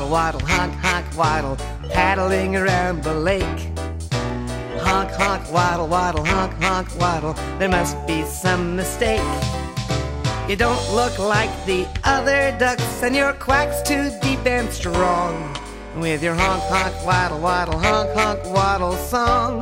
waddle, waddle, honk, honk, waddle, paddling around the lake. Honk, honk, waddle, waddle, honk, honk, waddle, there must be some mistake. You don't look like the other ducks, and your quack's too deep and strong, with your honk, honk, waddle, waddle, honk, honk, waddle song.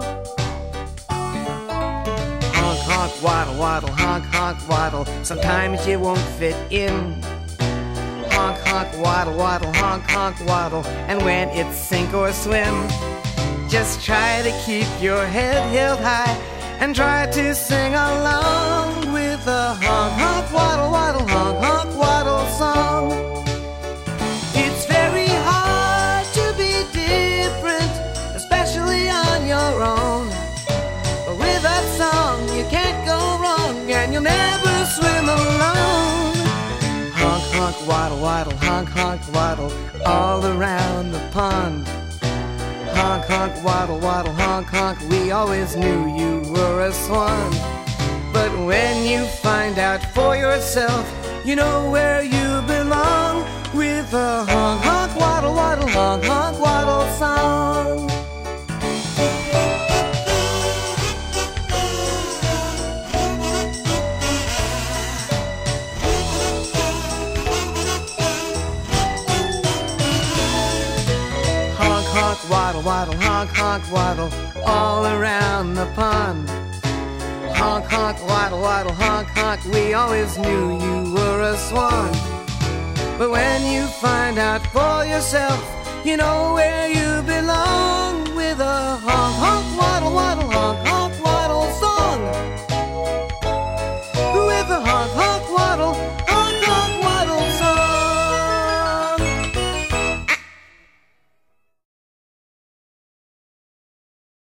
Honk, honk, waddle, waddle, honk, honk, waddle, sometimes you won't fit in. Honk, honk, waddle, waddle, honk, honk, waddle, and when it's sink or swim, just try to keep your head held high and try to sing along with the honk, honk, waddle, waddle, honk, honk, waddle song. It's very hard to be different, especially on your own, but with that song you can't go wrong, and you'll never swim alone. Honk, honk, waddle, waddle, honk, honk, waddle, all around the pond. Honk, honk, waddle, waddle, honk, honk, we always knew you were a swan. But when you find out for yourself, you know where you belong, with a honk, honk, waddle, waddle, honk, honk, waddle song. Waddle, waddle, honk, honk, waddle, all around the pond. Honk, honk, waddle, waddle, honk, honk, we always knew you were a swan. But when you find out for yourself, you know where you